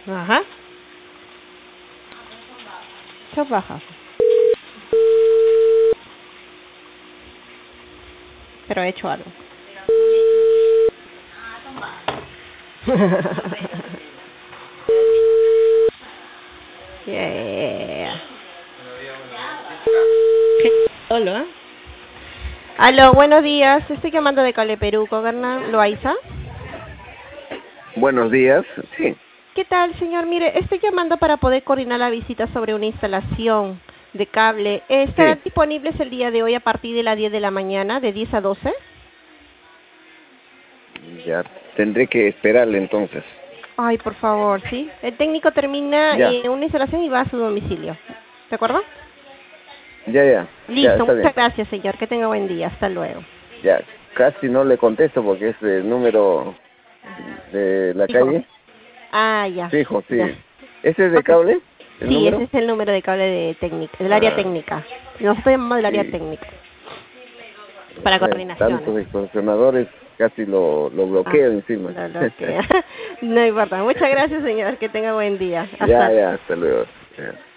Ajá. Son bajas. Pero he hecho algo. Yeah. Hola. Aló, buenos días. Estoy llamando de Cable Perú, con Hernán Loaiza. Buenos días. Sí, ¿Qué tal, señor? Mire, estoy llamando para poder coordinar la visita sobre una instalación de cable. ¿Estarán sí, disponibles el día de hoy a partir de las 10 de la mañana, de 10 a 12? ya tendré que esperarle entonces. Ay, por favor, ¿sí? El técnico termina Ya, una instalación y va a su domicilio. ¿De acuerdo? ya, Listo, está bien. muchas gracias, señor. Que tenga buen día. Hasta luego. Ya, casi no le contesto porque es el número de la Hijo. calle. Ah, ya. Fijo, sí. Ya. ¿Ese es de Ok. cable? ¿El Sí, ese número? es el número de cable de técnica, del área Ah, técnica. Nos estoy llamando del área sí. técnica. Para Tantos coordinaciones. distorsionadores casi lo Ah, bloqueo encima. lo que. No importa. Muchas gracias, señor. Que tenga buen día. Hasta Ya, hasta luego. Ya.